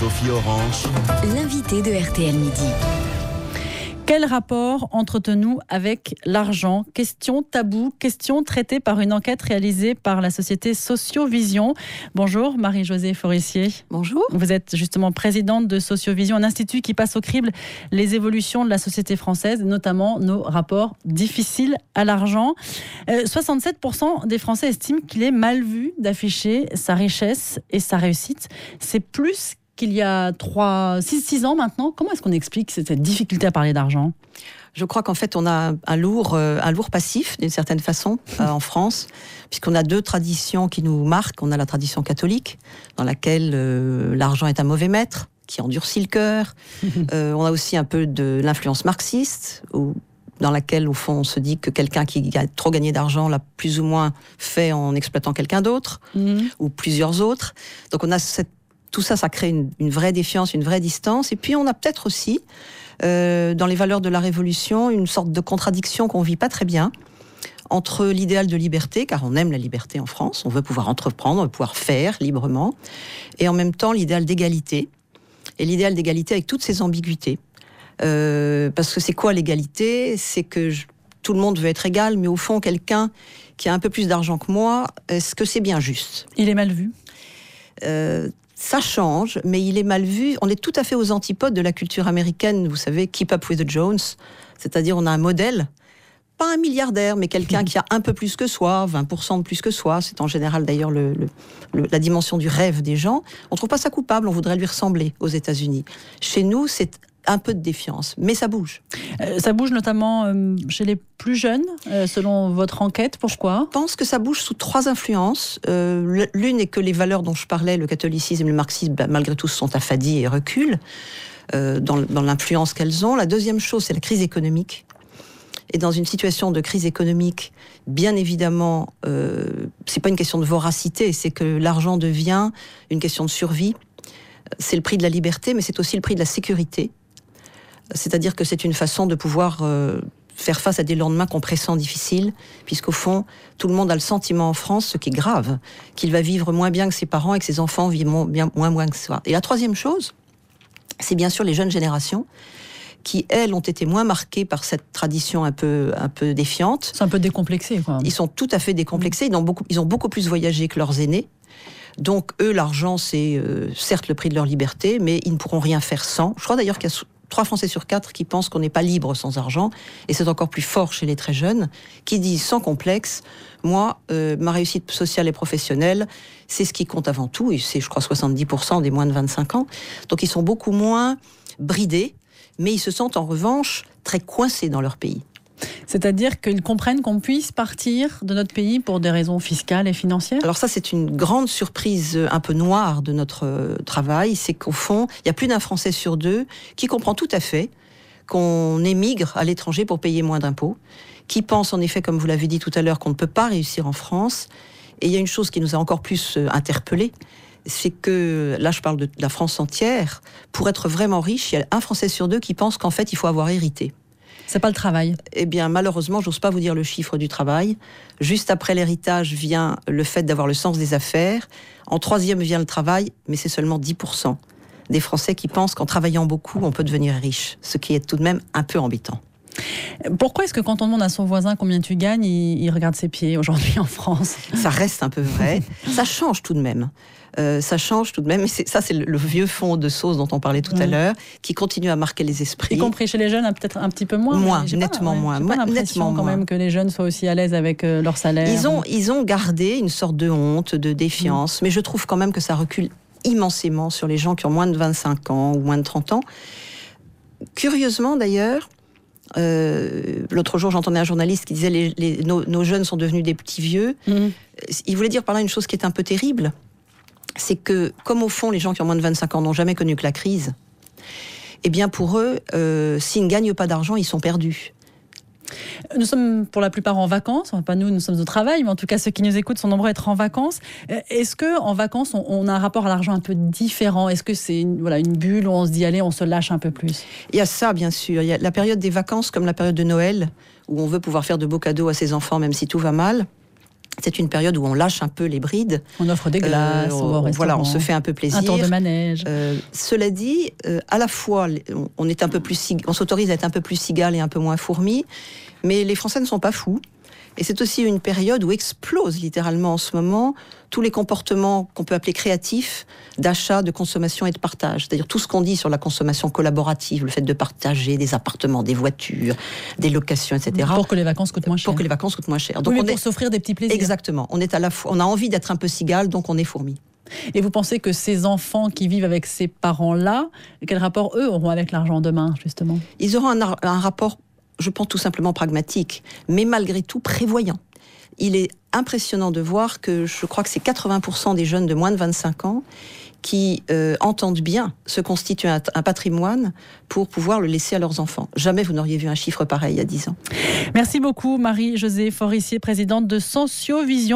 Sophie Orange. L'invité de RTL Midi. Quel rapport entretenons-nous avec l'argent ? Question taboue, question traitée par une enquête réalisée par la société Sociovision. Bonjour Marie-Josée Forissier. Bonjour. Vous êtes justement présidente de Sociovision, un institut qui passe au crible les évolutions de la société française, notamment nos rapports difficiles à l'argent. 67% des Français estiment qu'il est mal vu d'afficher sa richesse et sa réussite. C'est plus qu'il y a 6 ans maintenant. Comment est-ce qu'on explique cette difficulté à parler d'argent ? Je crois qu'en fait, on a un lourd passif, d'une certaine façon, en France, puisqu'on a deux traditions qui nous marquent. On a la tradition catholique, dans laquelle l'argent est un mauvais maître, qui endurcit le cœur. On a aussi un peu de l'influence marxiste, dans laquelle, au fond, on se dit que quelqu'un qui a trop gagné d'argent l'a plus ou moins fait en exploitant quelqu'un d'autre, ou plusieurs autres. Donc on a tout ça, ça crée une vraie défiance, une vraie distance. Et puis on a peut-être aussi, dans les valeurs de la Révolution, une sorte de contradiction qu'on ne vit pas très bien entre l'idéal de liberté, car on aime la liberté en France, on veut pouvoir entreprendre, on veut pouvoir faire librement, et en même temps l'idéal d'égalité, et l'idéal d'égalité avec toutes ses ambiguïtés. Parce que c'est quoi l'égalité ? C'est que tout le monde veut être égal, mais au fond, quelqu'un qui a un peu plus d'argent que moi, est-ce que c'est bien juste ? Il est mal vu ? Ça change, mais il est mal vu. On est tout à fait aux antipodes de la culture américaine, vous savez, keep up with the Jones. C'est-à-dire, on a un modèle, pas un milliardaire, mais quelqu'un qui a un peu plus que soi, 20% de plus que soi. C'est en général d'ailleurs la dimension du rêve des gens. On ne trouve pas ça coupable, on voudrait lui ressembler aux États-Unis. Chez nous, c'est un peu de défiance, mais ça bouge. Ça bouge notamment chez les plus jeunes, selon votre enquête. Pourquoi ? Je pense que ça bouge sous 3 influences. L'une est que les valeurs dont je parlais, le catholicisme et le marxisme, malgré tout, sont affadis et reculent dans l'influence qu'elles ont. La deuxième chose, c'est la crise économique. Et dans une situation de crise économique, bien évidemment, c'est pas une question de voracité, c'est que l'argent devient une question de survie. C'est le prix de la liberté, mais c'est aussi le prix de la sécurité. C'est-à-dire que c'est une façon de pouvoir faire face à des lendemains compressants difficiles, puisqu'au fond, tout le monde a le sentiment en France, ce qui est grave, qu'il va vivre moins bien que ses parents et que ses enfants vivent moins que soi. Et la troisième chose, c'est bien sûr les jeunes générations, qui, elles, ont été moins marquées par cette tradition un peu défiante. C'est un peu décomplexé, quoi. Ils sont tout à fait décomplexés, ils ont beaucoup plus voyagé que leurs aînés. Donc, eux, l'argent, c'est certes le prix de leur liberté, mais ils ne pourront rien faire sans. Je crois d'ailleurs qu'il y a 3 Français sur 4 qui pensent qu'on n'est pas libre sans argent, et c'est encore plus fort chez les très jeunes, qui disent sans complexe, moi, ma réussite sociale et professionnelle, c'est ce qui compte avant tout, et c'est, je crois, 70% des moins de 25 ans. Donc, ils sont beaucoup moins bridés, mais ils se sentent en revanche très coincés dans leur pays. C'est-à-dire qu'ils comprennent qu'on puisse partir de notre pays pour des raisons fiscales et financières ? Alors ça, c'est une grande surprise un peu noire de notre travail. C'est qu'au fond, il y a plus d'un Français sur 2 qui comprend tout à fait qu'on émigre à l'étranger pour payer moins d'impôts, qui pense en effet, comme vous l'avez dit tout à l'heure, qu'on ne peut pas réussir en France. Et il y a une chose qui nous a encore plus interpellés, c'est que, là je parle de la France entière, pour être vraiment riche, il y a un Français sur 2 qui pense qu'en fait, il faut avoir hérité. C'est pas le travail. Eh bien, malheureusement, j'ose pas vous dire le chiffre du travail. Juste après l'héritage vient le fait d'avoir le sens des affaires. En 3e vient le travail, mais c'est seulement 10% des Français qui pensent qu'en travaillant beaucoup, on peut devenir riche. Ce qui est tout de même un peu embêtant. Pourquoi est-ce que quand on demande à son voisin combien tu gagnes, il regarde ses pieds aujourd'hui en France ? Ça reste un peu vrai. Ça change tout de même. Ça change tout de même. Mais ça, c'est le vieux fond de sauce dont on parlait tout à l'heure, qui continue à marquer les esprits. Y compris chez les jeunes, peut-être un petit peu moins. Nettement moins. J'ai pas l'impression quand même que les jeunes soient aussi à l'aise avec leur salaire. Ils ont gardé une sorte de honte, de défiance. Mais je trouve quand même que ça recule immensément sur les gens qui ont moins de 25 ans ou moins de 30 ans. Curieusement d'ailleurs, l'autre jour j'entendais un journaliste qui disait nos jeunes sont devenus des petits vieux. Il voulait dire par là une chose qui est un peu terrible, c'est que comme au fond les gens qui ont moins de 25 ans n'ont jamais connu que la crise, eh bien pour eux, s'ils ne gagnent pas d'argent, ils sont perdus. Nous sommes pour la plupart en vacances, enfin, pas nous sommes au travail, mais en tout cas ceux qui nous écoutent sont nombreux à être en vacances. Est-ce qu'en vacances, on a un rapport à l'argent un peu différent ? Est-ce que c'est une bulle où on se dit allez, on se lâche un peu plus ? Il y a ça, bien sûr. Il y a la période des vacances comme la période de Noël, où on veut pouvoir faire de beaux cadeaux à ses enfants, même si tout va mal. C'est une période où on lâche un peu les brides. On offre des glaces, on va au restaurant. On se fait un peu plaisir. Un tour de manège. Cela dit, à la fois, on s'autorise à être un peu plus cigale et un peu moins fourmi, mais les Français ne sont pas fous. Et c'est aussi une période où explosent littéralement en ce moment tous les comportements qu'on peut appeler créatifs d'achat, de consommation et de partage. C'est-à-dire tout ce qu'on dit sur la consommation collaborative, le fait de partager des appartements, des voitures, des locations, etc. Pour que les vacances coûtent moins cher. Pour que les vacances coûtent moins cher. Donc pour s'offrir des petits plaisirs. Exactement. On a envie d'être un peu cigale, donc on est fourmi. Et vous pensez que ces enfants qui vivent avec ces parents-là, quel rapport eux auront avec l'argent demain, justement ? Ils auront un rapport, je pense, tout simplement pragmatique, mais malgré tout prévoyant. Il est impressionnant de voir que je crois que c'est 80% des jeunes de moins de 25 ans qui entendent bien se constituer un patrimoine pour pouvoir le laisser à leurs enfants. Jamais vous n'auriez vu un chiffre pareil il y a 10 ans. Merci beaucoup Marie-Josée Forissier, présidente de Sociovision.